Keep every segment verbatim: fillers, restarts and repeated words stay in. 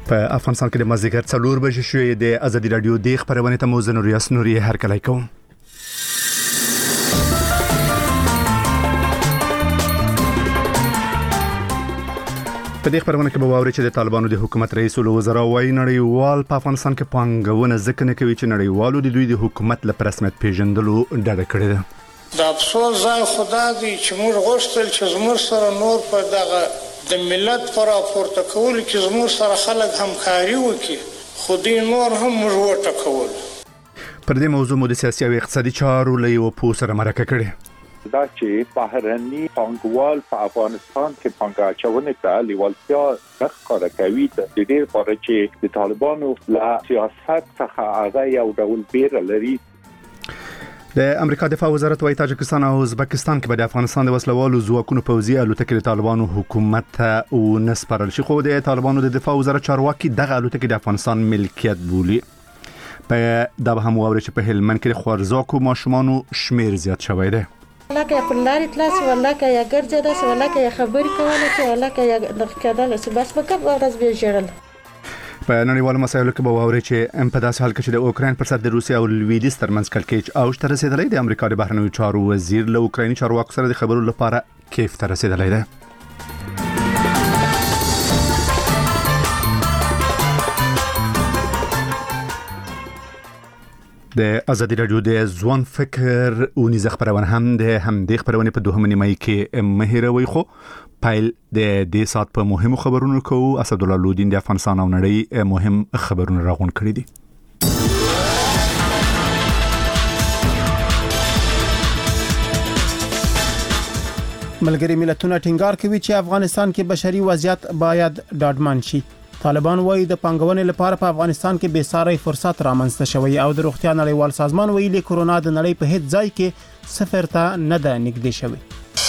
په افغانستان کې د مازدیګر څلور بجې شوې د ازادي رادیو د خبرونې ته موزه نوریاس نوري هرکلی کوم. په دې خبرونه کې به واوري چې د طالبانو د حکومت رئیس الوزرا وايي نړیوال په افغانستان کې پانګونه ځکه نه کوي چې نړیوالو د دوی د حکومت له رسمیت پیژندلو ډډه کړې ده. د افسوس ځای خدا دی چې موږ غوښتل چې زموږ سره نور په دغه د ملت پر راپورته کول کې زموږ سره خلک همکاري وکړي، خو دوی نور هم موږ وټکول. پر دې موضوع مو د سیاسي او اقتصادي چارو له یو پوه سره مرکه کړې. دا چې بهرني پانګوال په افغانستان کې پانګه اچونې ته لیوالتیا ښکاره کوي د دې لپاره چې د طالبانو له سیاست څخه هغه یو ډول بیره لري. د امریکا دفاع وزارت وايي تاجکستان او ازبکستان کې به د افغانستان د وسلوالو ځواکونو پوځي الوتکې د طالبانو حکومت او نسپارل شي، خو د طالبانو د دفاع وزارت چارواکي دغه الوتکې د افغانستان ملکیت بولي. په دا به هم واوري چې په هلمند کې د خوارزاکو ماشومانو شمیر زیات شوی دی. لکه په لارې تلاس ولکه یا ګرځیدا سو ولکه یا خبرې کوله چې ولکه یا لکهدل سو بس په کوم ورځ به جوړل. په نړیوالو مسایلو کې به واوري چې ام په داسې حال کې چې د اوکرين پر سر د روسیا او لویدیز ترمنځ کلکېچ اوج ته رسیدلی دی. امریکا د بهرنیو چارو وزیر له اوکرایني چارواکو سره د خبرو لپاره کیف ته رسیدلی دی. د ازادي رادیو د ځوان فکر او نيزه خبرونه هم د همدې خبرونه په دوه نیمه کې مهیروي، خو پایل د دې سات په مهمو خبرونو کو اسد الله لودین د افغانستان او نړۍ مهم خبرونه راغون کړی دي. ملګری ملتونه ټینګار کوي چې افغانستان کې بشري وضعیت باید ډاډمن شي. طالبان وايي د پانګونې لپاره په افغانستان کې بې ساري فرصت رامنځته شوی او د روغتیا نړیوال سازمان ویلي کورونا د نړۍ په هیڅ ځای کې صفر ته نه ده نږدې شوی.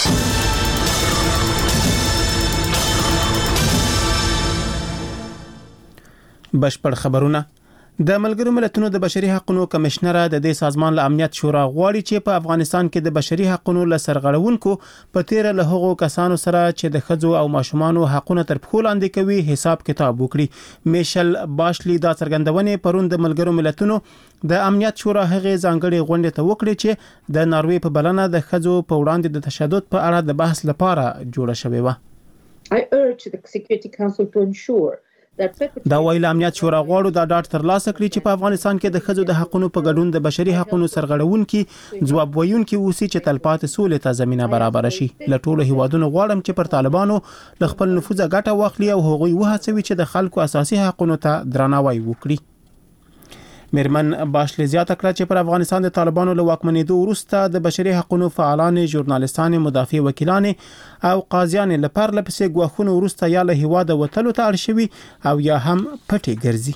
بشپړ خبرونه. د ملګرو ملتونو د بشري حقوقو کمشنره د دې سازمان له امنیت شورا غواړي چې په افغانستان کې د بشري حقوقو له سرغړونکو په تیر له هغو کسانو سره چې د خځو او ماشومانو حقوقونه تر پښو لاندې کوي حساب کتاب وکړي. میشل باشلی دا څرګندونه پرون د ملګرو ملتونو د امنیت شورا هغه ځانګړي غونډه ته وکړي چې د ناروې په بلنه د خځو په وړاندې د تشدد په اړه د بحث لپاره جوړه شوې و. I urge the Security Council to ensure دا ویل امنیت شورا غواړي دا ډاټ ترلاسه کړي چې په افغانستان کې د خځو د حقوقو په ګډون د بشري حقوقو سرغړونکي ځواب ویونکي اوسي چې تلپاتې سولې ته زمينه برابر شي. له ټولو هیوادونو غواړم چې پر طالبانو ل خپل نفوذ ګټه واخلي او هغوی وهڅوي چې د خلکو اساسي حقوقو ته درناوی وکړي. میرمن باشلی زیاته کړه چې پر افغانستان د طالبانو له واکمنېدو وروسته د بشري حقوقو فعالان، ژورنالستان، مدافع وکیلان او قاضیان لپاره لپسې غواخونه وروسته یا له هیواده وتلو ته اړ شوي او یا هم پټي ګرځي.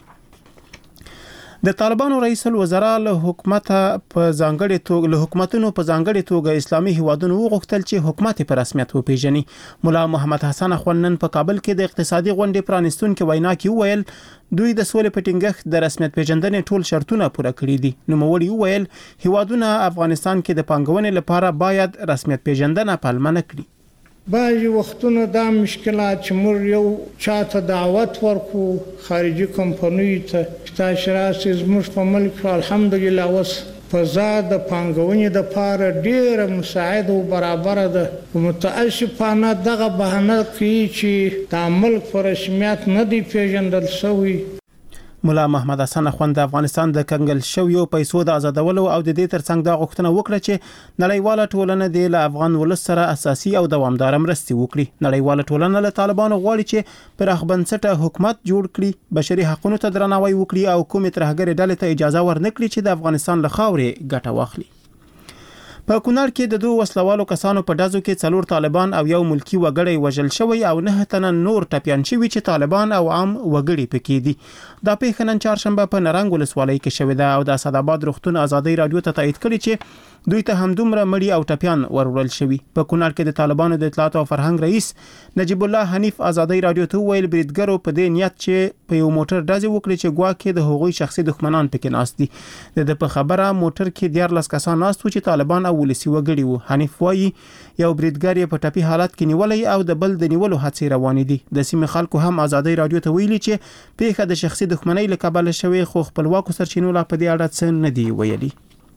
د طالبانو رئیس الوزرا له حکومت په ځانګړي توګه له حکومتونو په ځانګړي توګه اسلامي هیوادونو وغوښتل چې حکومت په رسمیت وپیژني. مولا محمد حسن اخوانن په کابل کې د اقتصادي غونډې پرانستونکو وینا کې وویل دوی د سولې په ټینګښت د رسمیت پیژندنې ټول شرطونه پوره کړی دي. نو موري وویل هیوادونه افغانستان کې د پانګونې لپاره باید رسمیت پیژندنه پالمنه کړي. بعضی وختونه دا مشکلات چې موږ یو چاته دعوت ورکو خارجي کمپنیو ته تاسو راسي زموږ په ملک الحمدلله اوس فضا د پانګونې د لپاره ډیره مساعده او برابر ده. متاسفانه دغه بهانه کوي چې د ملک پر رسمیت نه دی پیژندل شوی. مولا محمد حسن اخوند د افغانستان د کنګل شویو پیسو د آزادولو او د دې ترڅنګ دا غوښتنه وکړه چې نړیواله ټولنه د افغان ولس سره اساسي او دوامدار مرستې وکړي. نړیواله ټولنه له طالبانو غواړي چې پراخ بنسټه حکومت جوړ کړي، بشري حقوقو ته درناوی وکړي او کومې ترهګرې ډلې ته اجازه ورنکړي چې د افغانستان له خاورې ګټه واخلي. په کونړ کې د دوه وسلوالو کسانو په ډزو کې څلور طالبان او یو ملکی وګړی وژل شوی او نه تنه نور ټپيان شوی چې طالبان او عام وګړي پکې دي. دا پیښه نن چهارشنبه په نرنګ ولسوالۍ کې شوې ده او د اسداباد روغتون ازادي رادیو ته تایید کړي چې دوی ته هم دومره مړي او ټپيان ورول شوی. په کونړ کې د طالبانو د اطلاعات او فرهنګ رئیس نجیب الله حنیف ازادي رادیو ته ویل بریدګرو په دې نیت چې په یو موټر ډزې وکړي چې ګواکې د هغوی شخصي دښمنان پکې ناست دي. د په خبره موټر کې دیارلس کسان ناست و چې طالبان او ولسی وګړي وو. حنیف وایي یو بریدګر یې په ټپي حالت کې نیولې او د بل د نیولو هڅې روانې دي. د سیمې خلکو هم ازادي رادیو ته ویلي چې پیښه د شخصي دښمنۍ له کبله شوې، خو خپلواکو سرچینو لا په دې اړه څه نه دی ویلي.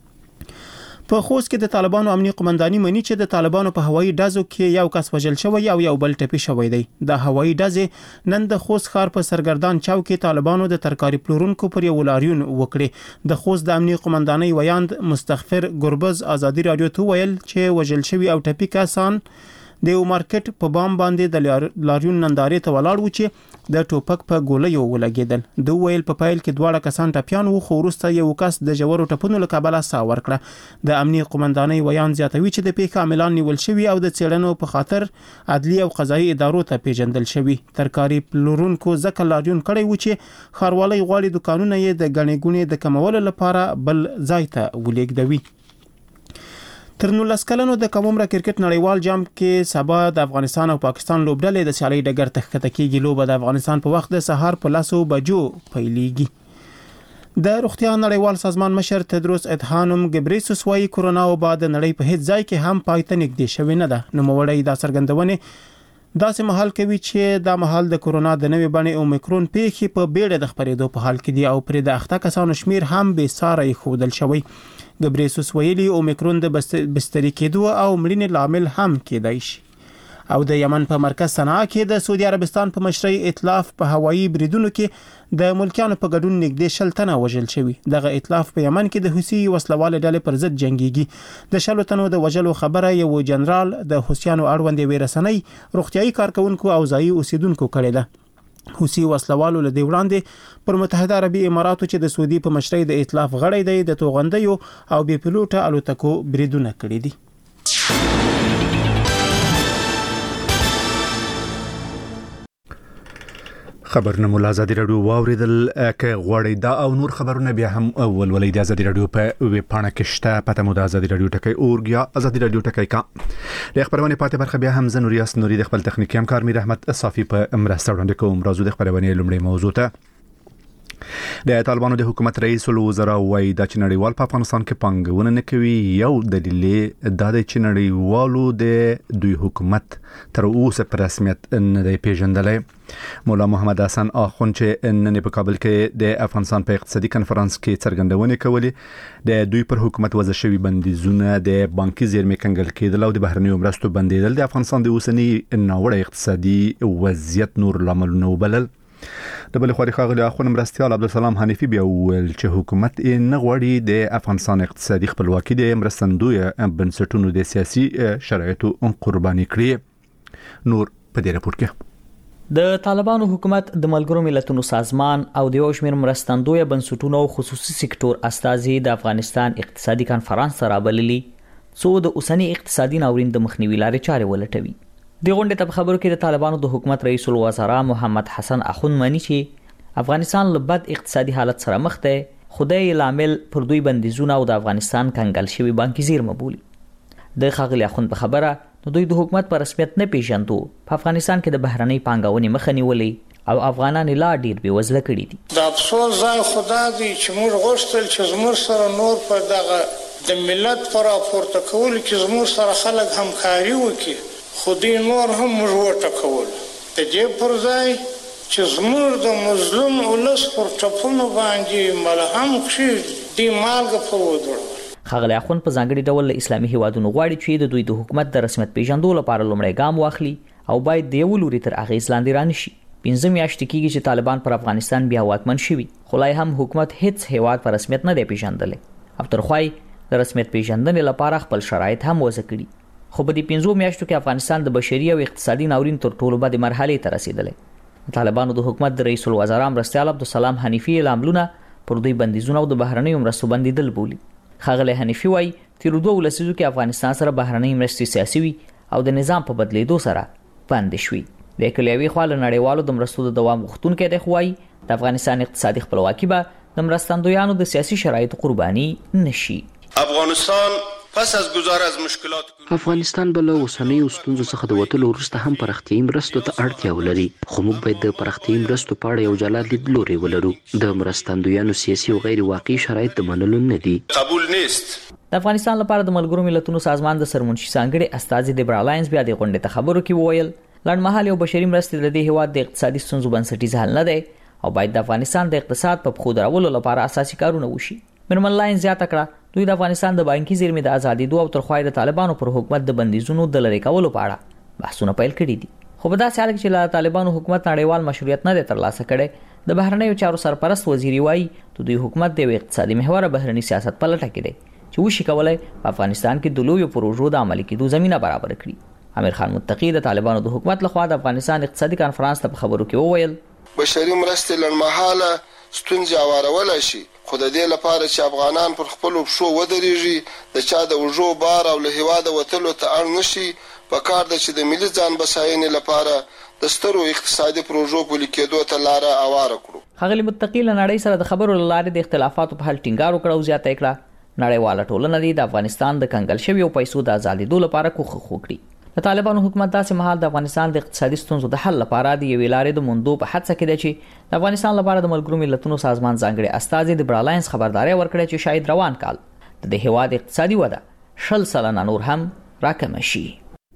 په خوست کې د طالبانو امنیي قومنداني مني چې د طالبانو په هوایي ډزو کې یو کس وژل شوی او یو بل ټپي شوی دی. د هوایي ډزې نن د خوست ښار په سرګردان چوک کې طالبانو د ترکاري پلورونکو پر یو لاریون وکړي. د خوست د امنیي قومنداني ویاند مستغفر ګربز ازادي رادیو ته ویل چې وژل شوی او ټپي کسان د یو مارکیټ په بام باندې د لاریون نندارې ته ولاړ و چې د ټوپک په ګولیو ولګېدل. د ویل په پایل کې دواړه کسان ټپیان وو، خو وروسته یو کس د ژورو ټپونو له کبله ساه ورکړه. د امنیي قومندانۍ ویان زیاتوي چې د پیښې عاملان نیول شوي او د څېړنو په خاطر عدلي او قضایي ادارو ته پیژندل شوي. ترکاري پلورونکو ځکه لاریون کړی و چې ښاروالۍ غواړي دوکانونه یې د ګڼې ګوڼې د کمولو لپاره بل ځای ته ولېږدوي. تر نولس کلنو د کوم عمره کرکټ نړیوال جام کې سبا د افغانستان او پاکستان لوبډلې د سیالۍ ډګر ته ښکته کېږي. لوبه د افغانستان په وخت د سهار په لسو بجو پیلېږي. د روغتیا نړیوال سازمان مشر تدروس ادحانوم ګبریسوس وایي کورونا وبا د نړۍ په هیڅ ځای کې هم پای ته نږدې شوې نه ده. نوموړی دا څرګندونې داسې مهال کوي چې دا مهال د کورونا د نوې بڼې اومیکرون پیښې په بیړه د خپرېدو په حال کې دي او پر د اخته کسانو شمیر هم بې ساري ښودل شوی. ګبریسوس ویلي اومیکرون د بستري کېدو او مړینې لامل هم کېدای شي. او د یمن په مرکز صنعا کې د سعودي عربستان په مشرۍ ائتلاف په هوایي بریدونو کې د ملکیانو په ګډون نږدې شل تنه وژل شوي. دغه ائتلاف په یمن کې د حوثي وسلوال ډلې پر ضد جنگيږي. د شلو تنو د وژلو خبره یو جنرال د حوثیانو اړوند یوې رسنۍ روغتيایي کارکونکو او ځایي اوسیدونکو کړې ده. حوثي وسلوالو له دې وړاندې پر متحده عربي اماراتو چې د سعودي په مشرۍ د ائتلاف غړی دی د توغندیو او بې پیلوټه الوتکو بریدونه کړي دي. خبرونه مو ازادي رادیو واوریدل. که غواړئ دا او نور خبرونه بیا هم ولولئ د ازادي رادیو په ویب پاڼه کې شته. پته مو د ازادي رادیو ټکی اورګ یا ازادي رادیو ټکی کا. د خبرونه پاتې برخه بیا هم زه نوریاس نوري د خپل تخنیکی همکار میر احمد صافي په مرسته وړاندې کوم. راځو د خبرونه لومړی موضوع ته. د طالبانو د حکومت رئیس الوزرا وایي د نړیوال په افغانستان کې پانګونه نه کوي. یو دلیل دا دی چې نړیوالو د دوی حکومت تر اوسه په رسمیت نه دی پیژندلی. مولا محمد حسن اخوند چې نن په کابل کې د افغانستان په اقتصادي کنفرانس کې څرګندونې کولې د دوی پر حکومت وضع شوی بندیزونه د بانکي زیرمې کنګل کېدل او د بهرنیو مرستو بندیدل د افغانستان د اوسنی ناوړه اقتصادي وضعیت نور لاملونه وبلل. د بل خوري خاغلی اخوند مرستيال عبدالسلام حنیفی بیا ویل چې حکومت نه غواړي د افغانستان اقتصادي خپلواکي د مرستندوی بنسټونو د سیاسي شرایطو قرباني کړي. نور په دې راپور کې د طالبانو حکومت د ملګرو ملتونو سازمان او د یو شمېر مرستندوی بنسټونو خصوصي سکتور استازي د افغانستان اقتصادي کنفرانس سره بللي څو د اوسنی اقتصادي ناورین د مخنیوي لارې چارې ولټوي. د غونډې ته خبرو کې د طالبانو د حکومت رئیس الوزرا محمد حسن اخوند مني چې افغانستان له بد اقتصادي حالت سره مخ دی، خدای لامل پر دوی بندیزونه او د افغانستان کنګل شوی بانکي زیرمه بولي. د خاغلی اخوند په خبره نو دوی د حکومت پر رسمیت نه پیژندو په افغانستان کې د بهرنۍ پانګونې مخه نیولې او افغانان لا ډیر بې وزله کړي دي. د افسوس ځای خدا دی چې موږ غوښتل چې زموږ سره نور په دغه د ملت پر راپورته کول کې زموږ سره خلک همکاري وکړي، خو دوی نور هم موږ وټکول. د دې پر ځای چې زموږ د مظلوم ولس پر ټپونو باندې ملهم کړي دوی مالګه په ودرول. خاغلی اخوند په ځانګړي ډول له اسلامي هیوادونو غواړي چې د دوی د حکومت د رسمیت پیژندو لپاره لومړی ګام واخلي او باید د یو لوري تر اغیز لاندې رانشي. پنځه میاشتې کېږي چې طالبان پر افغانستان بیا واکمن شوي، خو لا هم حکومت هیڅ هیواد په رسمیت نه دی پیژندلی او ترخوای د رسمیت پیژندنې لپاره خپل شرایط هم وضع کړي. خو په دې پنځو میاشتو کې افغانستان د بشري او اقتصادي ناورین تر ټولو بدې مرحلې ته رسیدلی. طالبانو د حکومت د رئیس الوزرا مرستیال عبدالسلام حنیفي لاملونه پر دوی بندیزونه او د بهرنیو مرستو بندیدل بولي. خاغلی حنیفي وایي تیر دوه ولسیزو کې افغانستان سره بهرنۍ مرستې سیاسي وي او د نظام په بدلیدو سره بندې شوي. د کلیوي خوا له نړیوالو د مرستو د دوام غوښتونکی دی، خو وایي د افغانستان اقتصادي خپلواکي به د مرستندویانو د سیاسي شرایطو قرباني نشي. افغانستان پس از گذار از مشکلات افغانستان بل اوسنیو ستونزو څخه د وتلو وروسته هم پراختیایي مرستو ته اړتیا ولري، خو موږ باید د پراختیایي مرستو په اړه یو جلا لیدلوری ولرو. د مرستندویانو سیاسي او غیر واقعي شرایط د منلو نه دي. قبول نیست. د افغانستان لپاره د ملګرو ملتونو سازمان د سرمنشي ځانګړي استازي د برالاینز بیا د غونډې ته خبرو کې وویل لړمحال یو بشري مرستې د دې هیواد د اقتصادي ستونزو بنسټیز حل نه دی او باید د افغانستان د اقتصاد په پخو درولو لپاره اساسي کارونه وشي. مرمن لاین زیاته کړه دوی د افغانستان د بانکي زیرمې د ازادي دوه او ترخوای د طالبانو پر حکومت د بندیزونو د لری کولو په اړه بحثونه پیل کړي دي. خو په داسې حال کې چې لا طالبانو حکومت نړیوال مشروعیت نه دی ترلاسه کړی د بهرنیو چارو سرپرست وزیری وایي د دوی حکومت د اقتصادي محور بهرنی سیاست په لټه کې دی چې وشي کولای په افغانستان کې د لویو پروژو د عملي کېدو زمينه برابر کړي. امیر خان متقی د طالبانو د حکومت لخوا د افغانستان اقتصادي کانفرنس ته په خبرو کې وویل بشري مرستې لړمحاله ستونزې اوارولی شي خو د دې لپاره چې افغانان پر خپلو پښو ودرېږي د چا د اوږو بار او له هېواده وتلو ته اړ نه شي په کار ده چې د ملي ځان بساینې لپاره د سترو اقتصادي پروژو پلي کېدو ته لاره هواره کړو. ښاغلي متقي له نړۍ سره د خبرو له لارې د اختلافاتو په حل ټینګار وکړ او زیاته یې کړه نړیواله ټولنه دې د افغانستان د کنګل شویو پیسو د ازادېدو لپاره کوښښ وکړي. د طالبانو حکومت داسې مهال د افغانستان د اقتصادي ستونزو د حل لپاره د یوې لارې د موندو په هڅه کې دی چې د افغانستان لپاره د ملګرو ملتونو سازمان ځانګړي استازي د برالاینز خبرداري ورکړي چې شاید روان کال د دې هیواد اقتصادي وده شل سلنه نور هم راکم شي.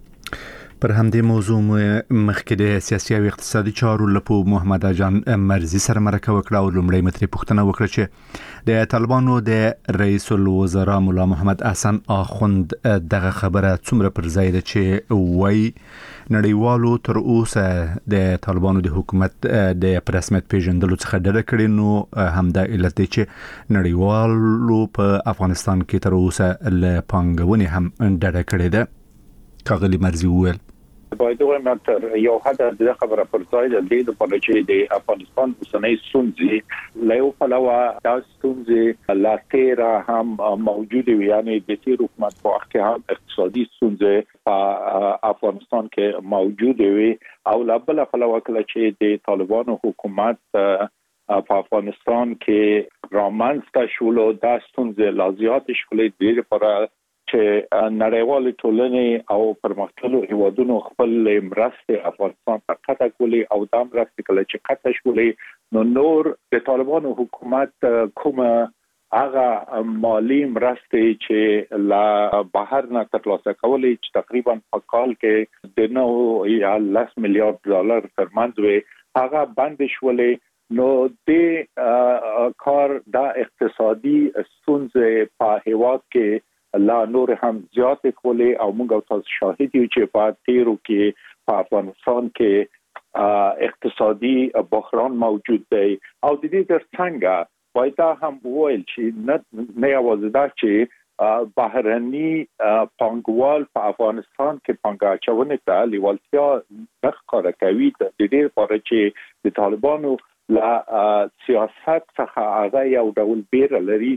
پر همدې موضوع مخکې د سیاسي او اقتصادي چارو لپو محمد جان مرزي سره مرکه وکړه او لومړی متري پوښتنه وکړه چې د طالبانو د رئیس الوزرا مولا محمد حسن اخوند دغه خبره څومره پر ځای ده چې وای نړیوالو تر اوسه د طالبانو د حکومت د رسمیت پیژندلو څخه ډډه کړې نو همدا علت دی چې نړیوالو په افغانستان کې تر اوسه له پانګونې هم ډډه کړې ده. کاغلی مرزي وویل باید وایم تر یو حد د خبره پر ځای د دې لپاره چې د افغانستان اوسنۍ ستونزې له یو پلوه دا ستونزې لا تیرا هم موجوده وي یعنی د تیر حکومت په وخت کې هم اقتصادي ستونزې په افغانستان کې موجوده وي او لا بل پلوه کله چې د طالبانو حکومت په افغانستان کې رامنځته شول دا ستونزې لا زیات شول د لپاره چې نړیوال ټولنې او پرمختللو هیوادونو خپل مرستې افغانستان ته قطع کولې او دا مرستې کله چې قطع شولې نو نور د طالبانو حکومت کومه هغه مالی مرستې چې لا بهر نه ترلاسه کولې چې تقریبا په کال کې د نو یا لس میلیارډ ډالر ترمنځ وي هغه بند شولې نو د کار دا اقتصادي ستونزې په هیواد کې لا نور هم زیات کولې او موږ تاسو شاهد یو چې په تیرو کې په افغانستان کې اقتصادي بحران موجود دی او د دې ترڅنګ باید هم وویل چې نه نه یوازې دا چې بهرني پانګوال په افغانستان کې پانګه اچونې ته لیوالتیا نه ښکاره کوي د دې لپاره چې د طالبانو لا سیاست څخه هغه یو ډول بیر لري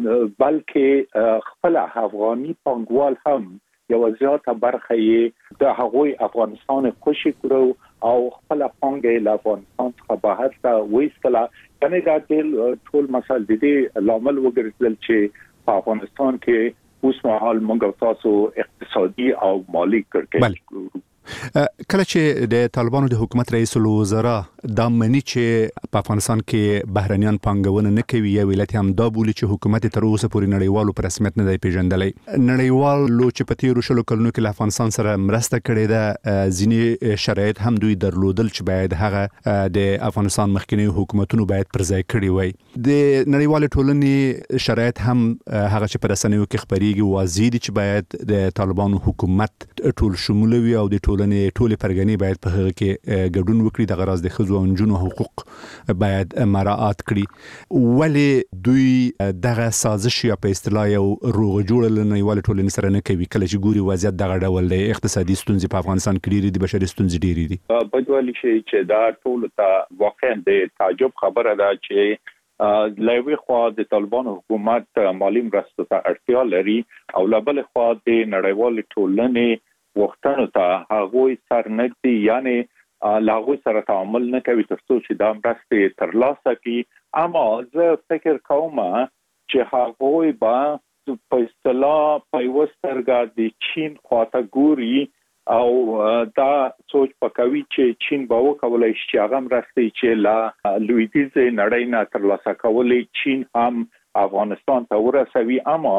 بلکې خپل افغاني پانګوال هم یو زیاته برخه یې د هغوی افغانستان خوشي کړو او خپل پانګه له افغانستان څخه بهر ته وایستله یعنی دا ټول مسایل د دې لامل وګرځول چې په افغانستان کې اوس مهال موږ تاسو اقتصادي او مالی کړکېچ کله چې د طالبانو د حکومت رئیس الوزرا دا منی چې په افغانستان کې بهرنیان پانګونه نه کوي یا ولایت هم دا بولی چې حکومت تر اوسه پورې نړیوالو په رسمیت نه دی پیژندلې نړیوالو چې په تیرو شلو کلونو کې له افغانستان سره مرسته کړې ده ځینې شرایط هم دوی درلودل چې باید هغه د افغانستان مخکنی حکومتونو باید پر ځای کړي وای د نړیوال ټولنې شرایط هم هغه چې پر رسنیو کې خبريږي واضح دي چې باید د طالبانو حکومت ټول شمول وي او د ټولنې ټولې پرګنې باید په هغه کې ګډون وکړي د غرض د ښځو او نجونو حقوق باید مراعات کړي ولې دوی دغه سازش یا په اصطلاح یو روغ جوړ لنیوال ټولنې سره نه کوي کله چې ګوري وضعیت دغه ډول دی اقتصادي ستونزې په افغانستان کې ډېرې دي بشري ستونزې ډېرې دي بدوالي شي چې دا ټول ته واقعا د تعجب خبره ده چې لوی خوا د طالبانو حکومت مالی مرستو ته اړتیا لري او لبل خوا د نړیوال ټولنې وختونو ته هغوی سرنګدي یعنی لاغوی سره تعامل نه کوي ترڅو چې دا مرستې ترلاسه کړي اما زه فکر کوم چې هغوی به په اصطلاح پیوسترګه د چین خواته ګوري او دا سوچ پکوي چې چین به وکولای شي هغه مرستې چې لا لویدیز نړۍ نه ترلاسه کولای چین هم افغانستان ته ورسوي اما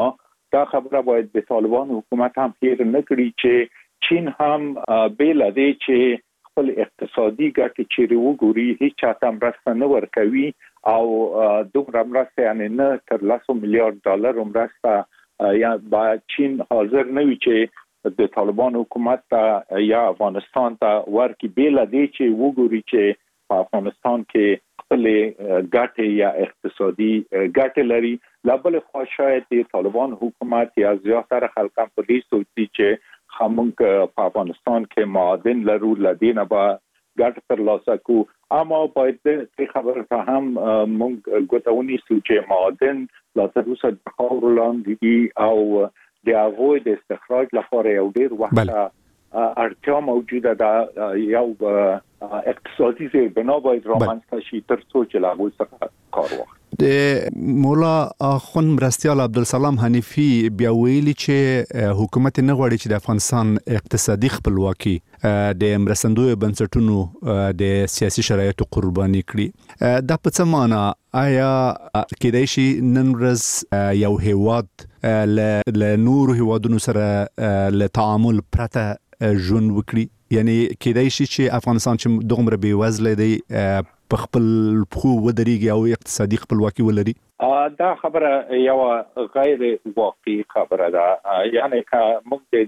دا خبره باید د طالبان حکومت هم هیر نه کړي چې چین هم بیل دی چې خپل اقتصادي ګټې چیرې وګوري هیڅ چاته مرسته نه ورکوي او دومره مرسته یعنی نه تر لسو میلیارډ ډالر مرسته یا با چین حاضر نه وي چې د طالبان حکومت ته یا افغانستان ته ورکی بیل دی چې وګوري چې په افغانستان کې خپل ګټې یا اقتصادي ګټې لري. لا بل خو شاید د طالبان حکومت یا زیاتره خلکان په دې سوچي چې خامنګ په افغانستان کې معادن لرو لدینه با ګټ تر لاسه کو، اما باید د خبره ته هم مونږ ګوتونی چې معادن لا تر اوسه د خاور لاندې او د هغوی د استخراج لپاره یو ډیر وخت اړتیا موجوده ده، یو اقتصادي زیربنا باید رامنځته شي تر څو چې له هغوی څخه کار واخلي. د مولا اخوند مرستیال عبدالسلام حنیفي بیا ویلي چې حکومت نه غواړي چې د افغانستان اقتصادي خپلواکي د مرستندوی بنسټونو د سیاسي شرایطو قرباني کړي. دا په څه معنی؟ آیا کېدای شي نن ورځ یو هیواد له نورو هیوادونو سره له تعامل پرته ژوند وکړي؟ یعنی کېدای شي چې افغانستان چې دومره بې وزله دی په خپل پخو ودرېږي او اقتصادي خپلواکي ولري؟ دا خبره یو غیر واقعي خبره ده. یعنی که موږ د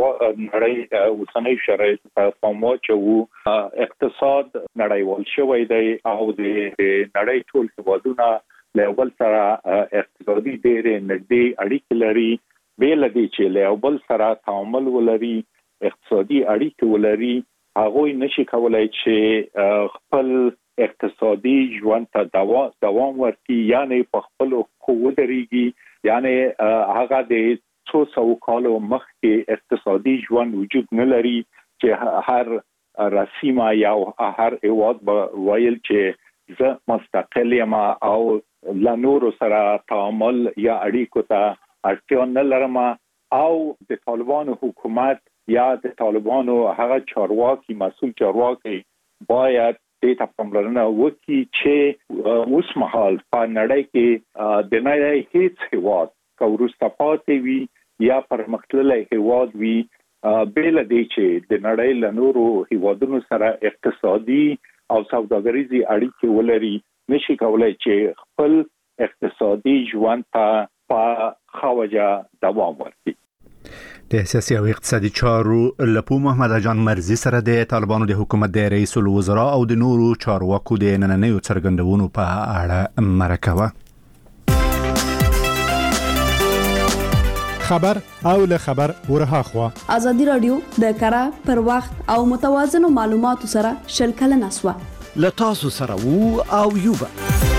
نړۍ اوسنۍ شرایط په پام واچوو، اقتصاد نړیوال شوی دی او د نړۍ ټول هیوادونه له بل سره اقتصادي ډېرې نږدې اړیکې لري. بې له دې چې له بل سره تعامل ولري، اقتصادي اړیکې ولري، هغوی نشي کولای چې خپل اقتصادي ژوند ته دوام ورکړي، یعنی په خپل خو ودرېږي. یعنی هغه د څو سوو کالو مخکې اقتصادي ژوند وجود نه لري چې هر رسیمه یا هر هیواد به ویل چې زه مستقل یم او له نورو سره تعامل یا اړیکو ته اړتیا نه لرم. او د طالبانو حکومت یا د طالبانو هغه چارواکي مسؤل چارواکي باید دې ته پاملرنه وکړي چې اوس مهال په نړۍ کې د نړۍ هیڅ هیواد که وروسته پاتې وي یا پرمختللی هیواد وي، بې له دې چې د نړۍ له نورو هیوادونو سره اقتصادي او سوداګریزي اړیکې ولري، نشي کولای چې خپل اقتصادي ژوند ته په ښه وجه دوام ورکړي. د سیاسي او اقتصادي چارو لپو محمد جان مرزي سره د طالبانو د حکومت د رئیس الوزرا او د نورو چارواکو د نننیو څرګندونو په اړه مرکه وه. خبر او له خبر ورها خوا ازادي رادیو د کره پر وخت او متوازن معلوماتو سره شلکل نسوه ل تاسو سره وو او یوبا.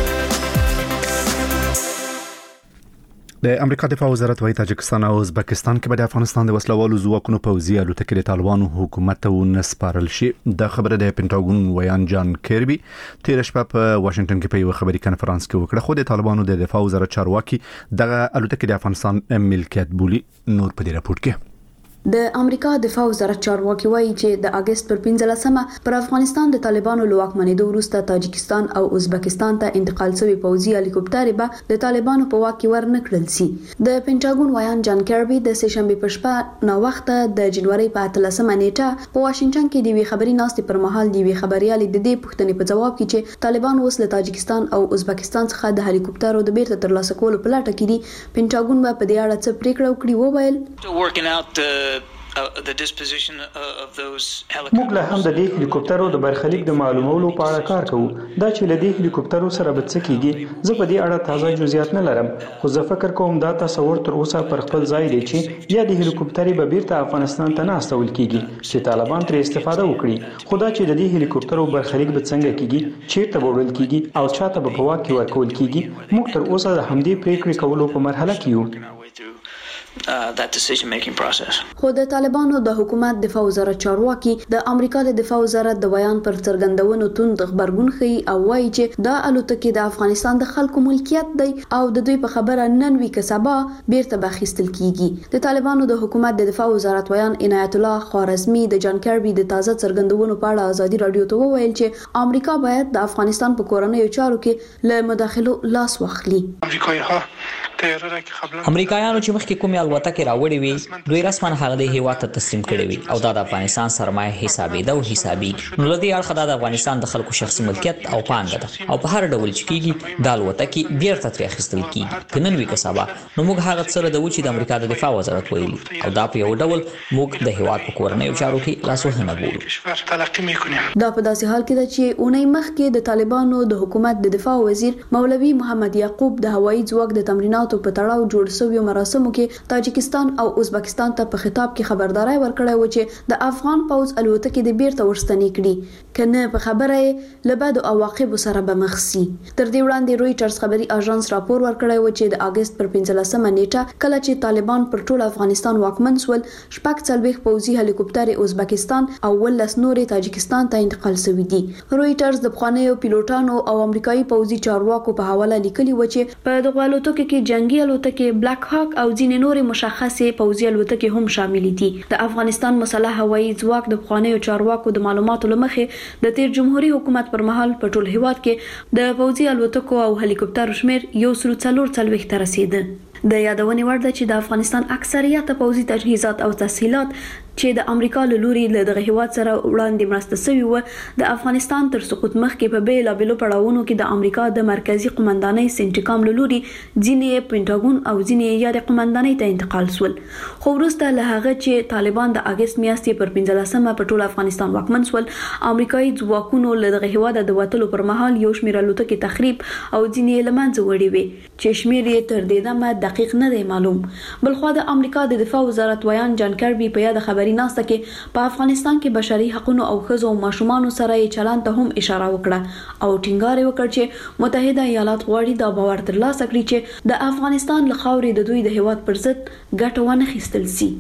د امریکا دفاع وزارت وايي تاجکستان او ازبکستان کې به د افغانستان د وسلوالو ځواکونو پوځي الوتکې د طالبانو حکومت ته ونسپارل شي. دا خبره د پینټاګون ویان جان کیربي تیر شپه په واشنگټن کې په یو خبري کانفرنس کې وکړه، خو د طالبانو د دفاع وزارت چارواکي دغه الوتکې د افغانستان ملکیت بولي. نور په دې راپور کې د امریکا دفاع وزارت چارواکي وایي چې د اگست پر پنځلسمه پر افغانستان د طالبانو لواکمنېدو وروسته تاجکستان او ازبکستان ته انتقال شوی پوځي هلیکوپټر به د طالبانو په واک کې ورنکړل شي. د پینټاګون ویان جان کیربي د سه شنبه په شپه نو وخت د جنوري په اتلسمه نیټه په واشنگټن کې د وی خبري ناستې پر مهال د وی خبريالي د دې پوښتنې په جواب کې چې طالبان اوس له تاجکستان او ازبکستان څخه د هلیکوپټرو د بیرته ترلاسه کولو په لټه کې دي. پینټاګون په دې اړه څه پریکړه وکړي وویل موږ له هم د دې هلیکوپټرو د برخلیک د معلومولو په اړه کار کوو. دا چې له دې هلیکوپټرو سره به څه کیږي زه په دې اړه تازه جزئیات نه لرم، خو زه فکر کوم دا تصور تر اوسه پر خپل ځای دی چې یا د هلیکوپټرې به بیرته افغانستان ته نه استول کیږي چې طالبان ترې استفاده وکړي، خو دا چې د دې هلیکوپټرو برخلیک به څنګه کیږي، چیرته به وړل کیږي او چاته به په واک کې ورکول کیږي، موږ تر اوسه د همدې پریکړې کولو په مرحله کې یو. Uh, that decision making process. خو د طالبانو د حکومت دفاع وزارت چارواکي د امریکا د دفاع وزارت د بیان پر څرګندونو توند خبرګون خي او وایي چې دا الوتکې د افغانستان د خلکو ملکیت دی او د دوی په خبره نن وی کسبا بیرته بخښتل کیږي. د طالبانو د حکومت د دفاع وزارت بیان عنایت الله خوارزمی د جان کیربي د تازه څرګندونو په اړه ازادي رادیو ته وویل چې امریکا باید د افغانستان په کورنیو چارو کې له مداخلو لاس واخلي. امریکایي ها امریکایانو چې مخکې کومې الوتکې راوړې وي دوی رسما هغه د هیواد ته تسلیم کړې وي او دا د افغانستان سرمایه حسابېده او حسابي نو لدی اړخه د افغانستان د خلکو شخصي ملکیت او پانګه ده او په هر ډول چې کیږي د الوتکې بیرته ترې اخیستل کیږي کنن وی کسبه نو موږ هغه سره د وچی د امریکا د دفاع وزارت ویلي او دا په یو ډول موږ د هیواد په کورنۍ چارو کې لاسوهنه ګورو. دا په داسې حال کې ده چې اونۍ مخکې د طالبانو د حکومت د دفاع وزیر مولوي محمد یعقوب د هوایي ځواک د تمریناتو په تړاو جوړ شویو مراسمو کې تاجکستان او ازبکستان ته په خطاب کې خبرداري ورکړې و چې د افغان پوځ الوتکې د بیرته ورستنې کړي کنه په خبره لبد او عواقب سره به مخ سي. تر دې وړاندې رويټرز خبري اژانس راپور ورکړی و چې د اگست پر پنځلسمه نیټه کله چې طالبان پر ټول افغانستان واکمن شول شپږ څلوېښت پوځي هلیکوپټر ازبکستان او ولس نورې تاجکستان ته انتقال شوي دي. رويټرز د بخوانیو پیلوټانو او امریکایي پوځي چارواکو په حواله لیکلي و چې په دغه الوتکو کې جنگي الوتکې بلاک هاک او ځینې نورې مشخصې پوځي الوتکې هم شامل دي. د افغانستان مسلح هوایي ځواک د بخوانیو چارواکو د معلوماتو لمخې د تیر جمهوریت حکومت پر مهال په ټول هیواد کې د پوځي الوتکو او هلیکوپټر شمیر یو سل څلور څلوېښت ته رسیده. د یادونې وړ ده چې د افغانستان اکثریت پوځي تجهیزات او تسهیلات چې د امریکا له لوري له دغه هیواد سره وړاندې مرسته شوی و د افغانستان تر سقوط مخکې په بیلا بیلو پړاوونو کې د امریکا د مرکزی قومندانۍ سنټیکام له لوري ځینې پینټاګون او ځینې یاد قومندانۍ ته انتقال شول. خو وروسته له هغه چې طالبان د اگست میاشتې پر پنځلسمه په ټول افغانستان واکمن شول امریکایي ځواکونو له دغه هیواد د وټلو پر مهال یو شمېر الوتکې تخریب او ځینې لمنځه وړي وي چې شمېر یې تر دې دمه دقیق نه دی معلوم. بلخو د امریکا د دفاع وزارت ویان جان کربي په یاد خبري ناسته کې په افغانستان کې بشري حقوقو او ښځو او ماشومانو سره یې چلند ته هم اشاره وکړه او ټینګار وکړ چې متحده ایالات غواړي دا باور ترلاسه کړي چې د افغانستان له خاورې د دوی د هیواد پر ضد ګټه ونه اخیستل شي.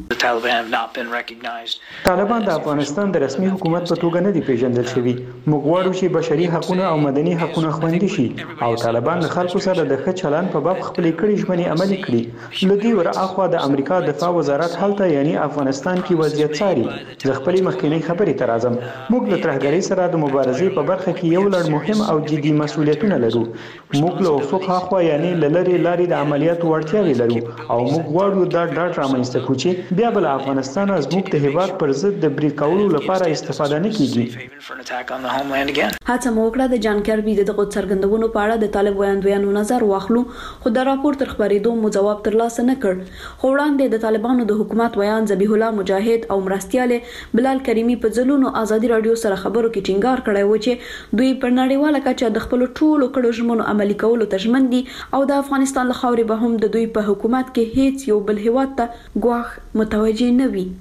طالبان د افغانستان د رسمي حکومت په توګه نه دي پیژندل شوي. موږ غواړو چې بشري حقوقو او مدني حقوقو خوندي شي او طالبان له خلکو سره د ښه چلند په باب خپل کړي ژمنې عملي کړي. لدی ور اخوا د امریکا دفاع وزارت هلته یعنی افغانستان کې وضعیت څاري. زه خپل مخکینی خبرې ته راځم. موږ له ترهګرۍ سره د مبارزې په برخه کې یو لړ مهم او جدي مسؤلیتونه لرو. موږ له افق اخوا یعنی له لرې لارې د عملیاتو وړتیاوې لرو او موږ غواړو دا ډاډ رامنځته کړو چې بیا بل افغانستان از موږ د هیواد پر ضد د برید کولو لپاره استفاده نه کیږي. هڅه مو وکړه د جان کربي دغه څرګندونو په اړه د طالب ویاندویانو نظر واخلو خو د راپور تر خبرېدو مو جواب ترلاسه نه کړ. خو وړاندې د طالبانو د حکومت ویان ذبیح الله مجاهد او مرستياله بلال کریمی په ځلونو ازادي رادیو سره خبرو کې ټینګار کړی و چې دوی په نړیواله کچه د خپل ټولو کړو ژمنو عملي کولو ته ژمن دي او د افغانستان له خاورې به هم د دوی په حکومت کې هیڅ یو بل هیواد ته ګواښ متوجه نه وي.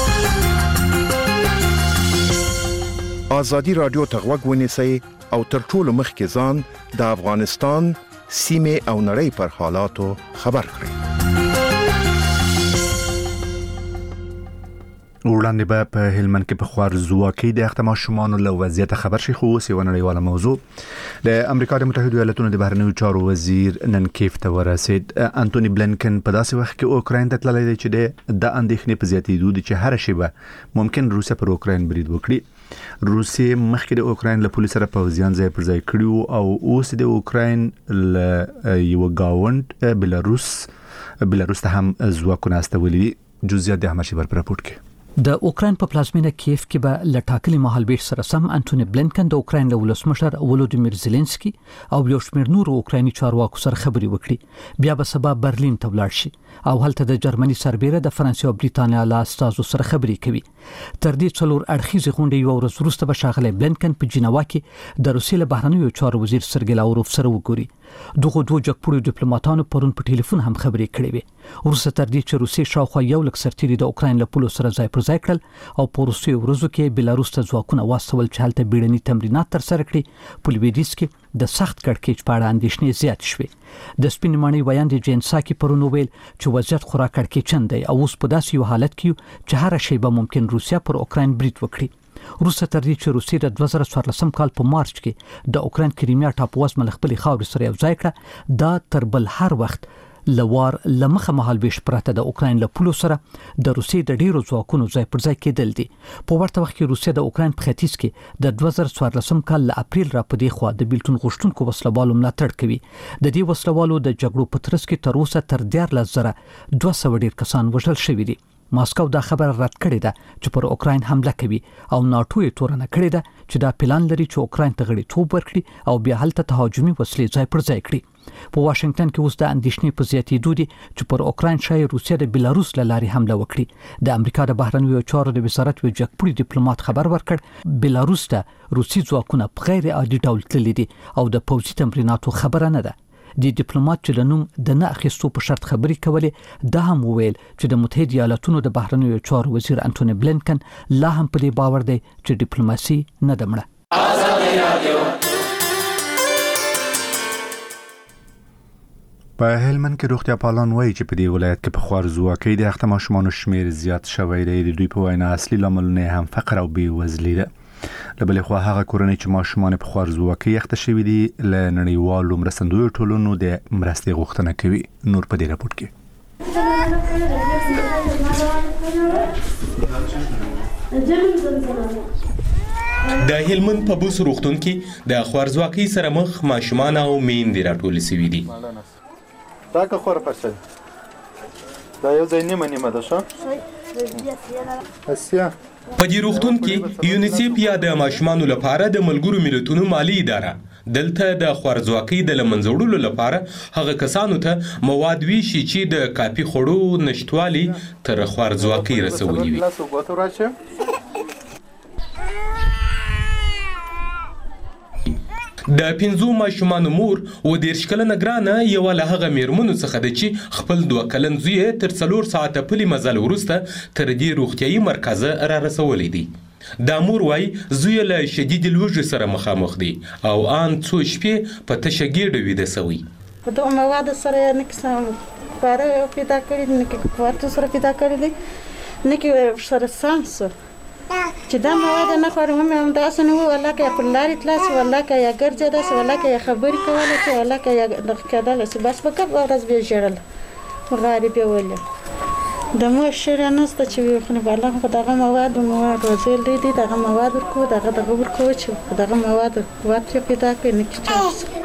ازادي رادیو ته غوږ ونیسئ او تر ټولو مخکې ځان د افغانستان سیمه او نړۍ پر حالاتو خبر کړئ. وړاندې به په هلمند کې په خوارزواکۍ د اختما شومان له وضعیت خبر شي خو سی ونړیواله موضوع د امریکا د متحده ایالاتونو د بهرنیو چارو وزیر نن کیف ته ورسید. انټونی بلنکن په داسې وخت کې اوکراین ته تللی دی چې د اندېښنې په زیاتېدو دي چې هر شی به ممکن روسیا پر اوکراین برید وکړي. روسیا مخکې د اوکراین له پولیس سره پوځیان ځای پر ځای کړي او اوس د اوکراین له یو گاوند بلاروس بلاروس ته هم ځواکونه استولي. جزئیات د احمد شیبر پر راپورټ کې. د اوکراین په پلازمینه کیف کې به لټاکلي مهالبیش سره سم انټونی بلنکن د اوکراین له ولسمشر ولودیمیر زيلنسکي او یو شمېر نورو اوکرایني چارواکو سره خبرې وکړي. بیا به سبا برلین ته ولاړ شي او هلته د جرمني سربېره د فرانسې او بریتانیا له استازو سره خبرې کوي. تر دې څلور اړخیزې غونډې یو ورځ وروسته به ښاغلی بلنکن په جنیوا کې د روسیې له بهرنیو چارو وزیر سرګی لاوروف سره وګوري. دغه دوه جګپوړو ډیپلوماټانو پرون په ټلیفون هم خبرې کړې وې. وروسته تر دې چې روسیې شاوخوا یو لک سرتیري د اوکراین له پولو سره ځای پر ځای کړل او په وروستیو ورځو کې بلاروس ته ځواکونه واستول چې هلته بیړني تمرینات ترسره کړي. په لویدیځ کې د سخت کړکېچ په اړه اندېښنې زیاتې شوې. د سپینې ماڼۍ ویاند جین ساکي پرون وویل چې وضعیت خورا کړکېچن دی او اوس په داسې یو حالت کې چې هر شی به ممکن روسیا پر اوکراین برید وکړي. وروسته تر دې چې روسیې د دوه زره څوارلسم کال په مارچ کې د اوکراین کریمیا ټاپووزمه له خپلې خاورې سره یو ځای کړه دا تر بل هر وخت لوار لمخه مهالويش پراته د اوکرين له پولو سره د روسي د ډیرو ځواکونو ځای پر ځای کېدل دي. په ورته وخت کې روسیا د اوکرين په ختیځ کې د دوه زره څوارلسم کال له اپریل را پدې خو د بیلتون غوښتونکو وسلوالو ملاتړ کوي. د دې وسلوالو د جګړو په ترڅ کې تر اوسه تر دیارلس زره دوه سوه ډیر کسان وژل شوي دي. ماسکو دا خبره رد کړې ده چې پر اوکرين حمله کوي او ناتو یې تورنه کړې ده چې دا پلان لري چې اوکرين ته غړیتوب ورکړي او بیا هلته تهاجمي وسلې ځای پر ځای کړي. په واشنگټن کې اوس د اندېښنې په زیاتېدو دي چې پر اوکرين شاید روسیا د بیلاروس له لارې حمله وکړي. د امریکا د بهرنیو چارو د وزارت یو جګپوړي ډیپلوماټ خبر ورکړ بیلاروس ته روسي ځواکونه په غیر عادي ډول تللي دي او د پوځي تمریناتو خبره نه ده. د ډیپلوماټ چې لنوم د نه اخیستو په شرط خبرې کولې دا هم وویل چې د متحده ایالاتونو د بهرنیو چارو وزیر انټونی بلینکن لا هم په دې باور دی چې ډیپلوماسي نه ده مړه. په هلمند کې روغتیا پالان وایي چې په دې ولایت کې په خوارزواکۍ د اخته ماشومانو شمیر زیات شوی دی. د دوی په وینا اصلي لاملونه هم فقر او بېوزلي ده. لبلې خو هغه کورنۍ چې ماشومان په خوارزواکۍ اخته شوي دي له نړیوالو مرستندویو ټولنو د مرستې غوښتنه کوي. نور په دې راپور کې د هلمند په بوس روغتون کې د خوارزواکۍ سره مخ ماشومان او میندې راټول شوي دي. دا که خور پرسل دا یو ځای نیمه نیمه ده ښه اسیا په دې روغتون کې یونیسیف یا د ماشومانو لپاره د ملګرو ملتونو مالی اداره دلته د خوارزواکۍ د له منځه وړلو لپاره هغه کسانو ته مواد ویشي چې د کافي خوړو نشتوالي تر خوارزواکۍ رسولي وي. د پنځو ماشومانو مور و دېرش کلنه ګرانه یوه له هغه میرمنو څخه ده چې خپل دوه کلن زوی تر څلور ساعته پلي مزل وروسته تر دې روغتیایي مرکزه را رسولی دی. دا مور وایي زوی له شدید لوږې سره مخامخ دی او ان څو شپې په تشه ګېډه ویده سوی. په دغه موادو سره نه کیسه خواړه پیدا کړي نه کې خواړه سره پیدا کړي دي نه کې سره سانس چې دا مواد نه خورم هم داسې نه وو ولا که په لارې تلاس ولا که یا ګرځه داسې ولا که یا خبرې کوله چې ولا که یا دغه کېدل چې بس په کب ورځ بیا ژړل غاړې بیا ولې د مو شری نسته چې وي خو نه بالا خو دغه مواد مواد وزیل دی دی دغه مواد ورکو دغه دغه ورکو چې دغه مواد وخت پیدا کړي نه کیږي.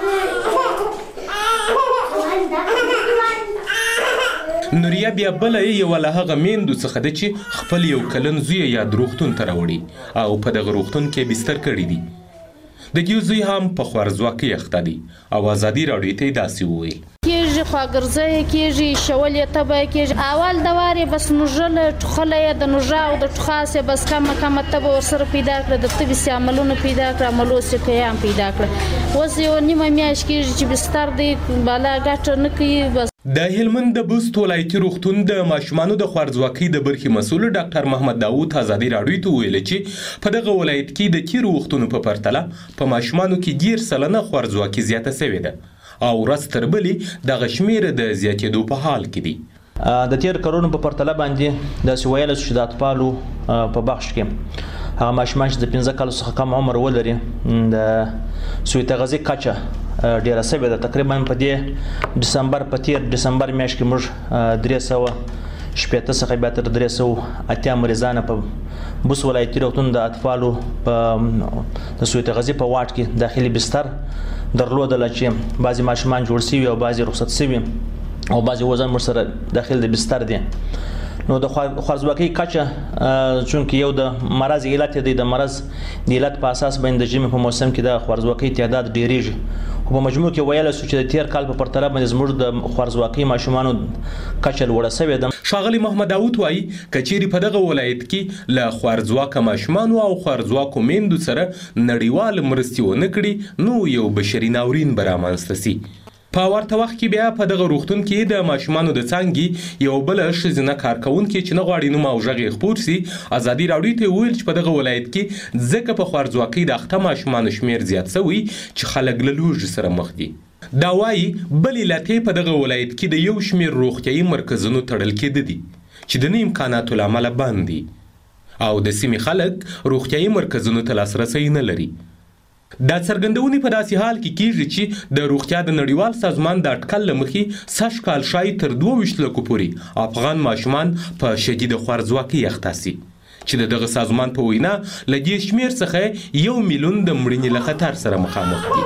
نوریا بیا بل یو له هغه میندو څخه ده چې خپل یو کلن زوی یا روغتون ته راوړي او په دغه روغتون کې بستر کړی دي. د دې زوی هم په خوارزواکۍ اخته دي او ازادي راډیو ته داسې وویل کېږي خواګرځی کېږي شولې تبه کېږي اول د وارې بس نوژله ټوخله د نوژا او د ټوخاسې بس کمه کمه تبه ورسره پیدا کړه د تبې سي عملونه پیدا کړه عملوس یې کوي هم پیدا کړه اوس یو نیمه میاشت کېږي چې بستر دی بالا ګټه نه کوي. بس د هلمند د بست ولایتي روغتون د ماشومانو د خوارزواکۍ د برخې مسؤل ډاکټر محمد داوود ازادي راډیو ته ویل چې په دغه ولایت کې د تیرو وختونو په پرتله په ماشومانو کې ډیر سلنه خوارزواکۍ زیاته شوې ده او ورځ تر بلې دغه شمیر د زیاتېدو په حال کې دی. د تیر کارونو په پرتله باندې د سویل چې د اطفالو په بخش کې هغه ماشومان چې د پنځه کالو څخه کم عمر ولري د سوی تغذیه کچه ډیره سوي ده. تقریبا په دې دسمبر په تیر دسمبر میاشت کې موږ درې سوه شپېته څخه بیا تر درې سوه اتیا مریضان په بوس ولایتي روغتون د اطفالو په د سوی تغذیه په واټ کې داخلي بستر درلودل چې بعضی ماشومان جوړ شوي او بعضی رخصت شوي او بعضی وزن ورسره داخل د بستر دي. نو د خوارزواکۍ کچه چونکه یو د مرض علت دی د مرض د علت په اساس باندې د ژمي په موسم کې د خوارزواکۍ تعداد ډیریږي. خو په مجموع کې ویل شو چې د تیر کال په پرتله باندې زموږ د خوارزواکۍ ماشومانو کچه لوړه شوې ده. ښاغلي محمد داوود وایي که چیرې په دغه ولایت کې له خوارزواکه ماشومانو او خوارزواکو میندو سره نړیوال مرستې ونه کړي نو یو بشري ناورین به رامنځته سي. په ورته وخت کې بیا په دغه روغتون کې د ماشومانو د څانګې یو بل ښځینه کارکونکې چې نه غواړي نوم او غږ یې خپور سي ازادي راډیو ته وویل چې په دغه ولایت کې ځکه په خوارزواکۍ د اخته ماشومانو شمیر زیات شوی چې خلک له لوږې سره مخ دي. دا وایي بل علت په دغه ولایت کې د یو شمیر روغتیایي مرکزونو تړل کېده دي چې د نه امکاناتو له امله بند دي او د سیمې خلک روغتیایي مرکزونو ته لاسرسی نه لري. دا څرګندونې په داسې حال کې کیږي چې د روغتیا د نړیوال سازمان د اټکل له مخې سږ کال شاید تر دوه ویشت لکو پورې افغان ماشومان په شدیده خوارځواکۍ اخته سي چې دغه سازمان په وینا له دې شمېر څخه یو میلیون د مړینې له خطر سره مخامخ دي.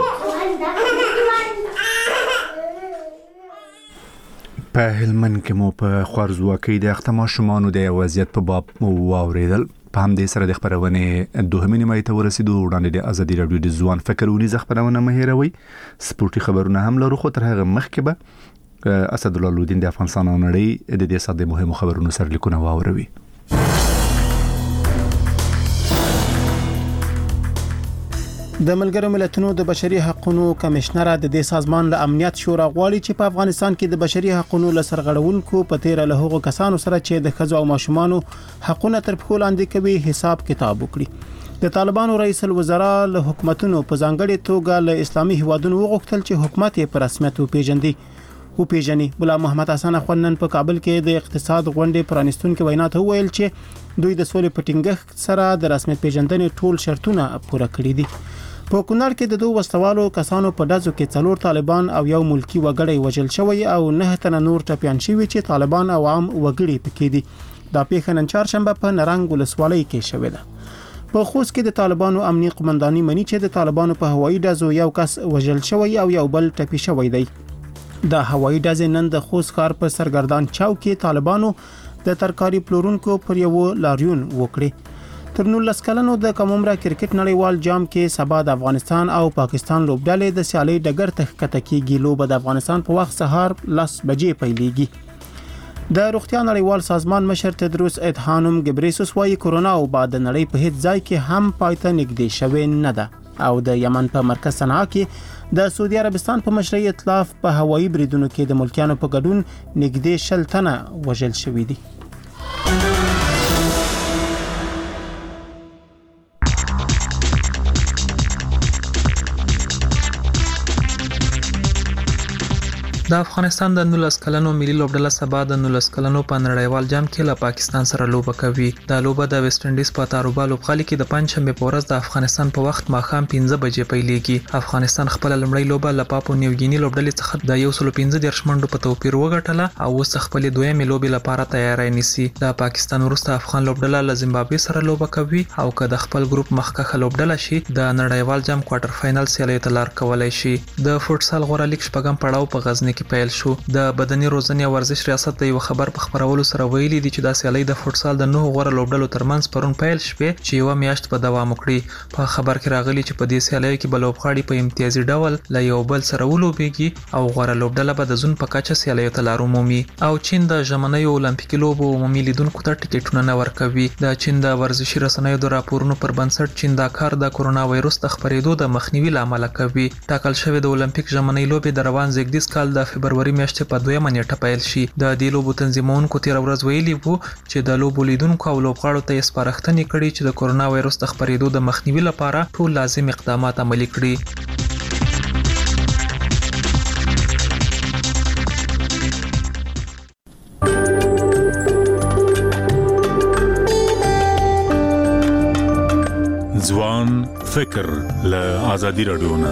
په هلمند کې مو په خوارځواکۍ د اخته ماشومانو د وضعیت په باب واوریدل. په همدې سره د خبرونې دوهمې نیمایي ته ورسېدو. وړاندې د ازادي راډیو د ځوان فکر ونیزه خبرونه مه هېروئ. سپورټي خبرونه هم لرو، خو تر هغه مخکې به اسدالله لودین د افغانستان او نړۍ د دې ساده مهمو خبرونو سرلیکونه واوروي. د ملګرو ملتونو د بشري حقوقو کمشنر د دې سازمان له امنیت شورا غواړي چې په افغانستان کې د بشري حقوقو له سرغړونکو په تیر له هغو کسانو سره چې د ښځو او ماشومانو حقوقونه تر پښو لاندې کوي حساب کتاب وکړي. د طالبانو رئیس الوزرا له حکومتونو په ځانګړي توګه له اسلامي هیوادونو وغوښتل چې حکومت یې په رسمیت وپیژندي. او پیژني بلا محمد حسن اخوانن په کابل کې د اقتصاد غونډې پرانستونکو وینا ته ویل چې دوی د سولې پټینګښت سره د رسمیت پیژندنې ټول شرطونه پوره کړی دي. په کونړ کې د دوه وسوالو کسانو په ډزو کې څلور طالبان او یو ملکی وګړی وژل شوی او نه تنه نور ټپيان شوی چې طالبان او عام وګړي پکې دي. دا پیښه نن چهارشنبه په نرنګ ولسوالۍ کې شوې ده. په خوست کې د طالبانو امنیت قومنداني مني چې د طالبانو په هوایي ډزو یو کس وژل شوی او یو بل ټپي شوی دی. د هوایي ډزې نن د خوست ښار په سرګردان چوک کې طالبانو د ترکاري پلورونکو پر یو لاریون وکړي. تر نولس کلنو د کمومره کرکټ نړیوال جام کې سبا د افغانستان او پاکستان لوبډلې د سیالي ډګر ته ښکته کېږي. لوبه د افغانستان په وخت سهار لس بجې پیلېږي. د روغتیا نړیوال سازمان مشر تدروس ادحانوم ګبریسوس وايي کورونا او بعد د نړۍ په هیڅ ځای کې هم پایته نږدې شوې نه ده او د یمن په مرکز صنعا کې د سعودي عربستان په مشرۍ ائتلاف په هوایي بریدونو کې د ملکیانو په ګډون نږدې شل تنه وژل شوي دي. د افغانستان د نولس کلنو ملي لوبډله سبا د نولس کلنو په نړیوال جام کې له پاکستان سره لوبه کوي. دا لوبه د ویسټ انډیز په تاروبا لوبغالي کې د پنځشنبه په ورځ د افغانستان په وخت ماښام پنځه بجې پیلېږي. افغانستان خپل لومړی لوبه له پاپو نیوګینی لوبډلې څخه د یو سل پنځه دېرش منډو په توپیر وګټله او اوس خپل دویمې لوبې لپاره تیاری نیسي. د پاکستان وروسته افغان لوبډله له زیمبابوې سره لوبه کوي او که د خپل ګروپ مخکښه لوبډله شي د نړیوال جام کوارټر فائنل سیالۍ ته لار کولای شي. د فوټسال غوړه لیګ شپږم پړاو په غزنی کې پیل شو. د بدني روزنې او ورزش ریاست د یو خبر په خبرولو سره ویلي دي چې دا سیالۍ د فوټسال د نوو غوړه لوبډلو ترمنځ پرون پیل شوه چې یو میاشت په دوام وکړي. په خبر کې راغلي چې په دې سیالۍ کې بلوبغاړي په امتیازي ډول له یو بل سره ولوبېږي او غوړه لوبډله به د زون په کچه سیالۍ ته لار ومومي او چین د ژمنیو اولمپیکي لوبو عمومي لیدونکو ته ټیکټونه نه ورکوي. د چین د ورزشي رسنیو د راپورونو پر بنسټ چین دا کار د کورونا وایروس د خپرېدو د مخنیوي لامل کوي. ټاکل شوی د اولمپیک ژمنۍ لوبې د روان زیږدیز کال د فبرवरी میاشتې په دویمه نیټه پیل شي. د دې لوبو تنظیمونکو تیر ورځ ویلي وو چې د لوبو لیدونکو او لوبغاړو ته یې سپارښتنې کړې چې د کورونا وایروس د خپرېدو د مخنیوي لپاره ټول لازم اقدامات عملي کړي. ځوان فکر له آزادي راډیو نه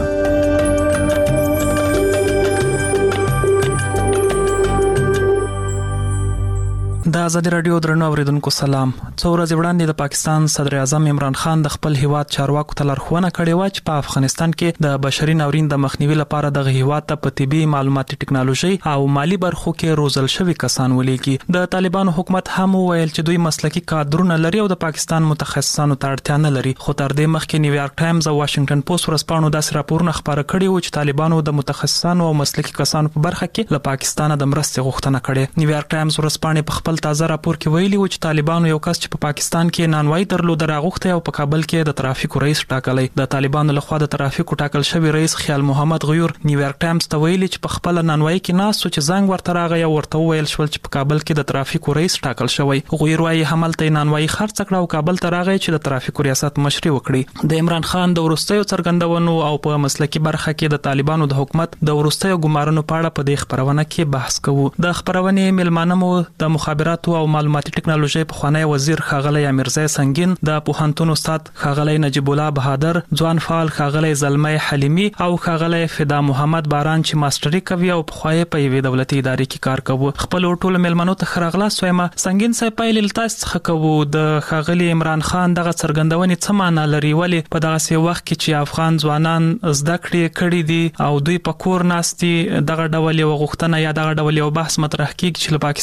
د ازادي رادیو درنو اوریدونکو سلام. څو ورځې وړاندې د پاکستان صدر اعظم عمران خان د خپل هیواد چارواکو ته لارښوونه کړې و چې په افغانستان کې د بشري ناورین د مخنیوي لپاره د هیواد ته په طبي معلوماتي ټکنالوژي او مالی برخو کې روزل شوی کسان ولېږي. د طالبانو حکومت هم ویل چې دوی مسلکي کادرونه لري او د پاکستان متخصصانو ته اړتیا نه لري. خو تر دې مخکې نیویارک ټایمز او واشنگټن پوسټ ورځپاڼو داسې راپورونه خبره کړي وو چې طالبانو د متخصصانو او مسلکي کسانو په برخه کې له پاکستان د مرستې غوښتنه کړې. نیویارک ټایمز ورځپاڼې په خپل تازه راپور کې ویلي و چې طالبانو یو کس چې په پاکستان کې نانوای درلود راغوښته او په کابل کې د ترافیکو رئیس ټاکلی. د طالبانو لخوا د ترافیکو ټاکل شوی رئیس خیال محمد غیور نیویارک ټایمز ته ویلي چې په خپل نانوای کې ناس چې زنګ ورته راغی او ورته ویل شول چې په کابل کې د ترافیکو رئیس ټاکل شوی. غیور وايي حملته نانوای خرڅ کړ او کابل ته راغی چې د ترافیکو ریاست مشري وکړي. د عمران خان د ورستیو څرګندونو او په مسلکي برخه کې د طالبانو د حکومت د ورستیو ګمارنو په اړه په دې خبرونه کې بحث کوو. د خبرونه ملمانه مو د مخابراتو مخابرات او معلوماتي ټکنالوژي په خوانی وزیر خاغلی امیرزای سنگین د پوهنتون استاد خاغلی نجیب الله بهادر ځوان فعال خاغلی زلمه حلیمی او خاغلی فدا محمد باران چې ماستری کوي او په خوای په یوې دولتي ادارې کې کار کوي. خپل ټول ملمنو ته خراغلا سویما سنگین سای پایل تاسو څخه کوو د خاغلی عمران خان دغه څرګندونې څه معنی لري ولی په دغه سی وخت کې چې افغان ځوانان زده کړې کړي دي او دوی په کور ناستي دغه ډول یو غوښتنه یا دغه ډول یو بحث مطرح کیږي چې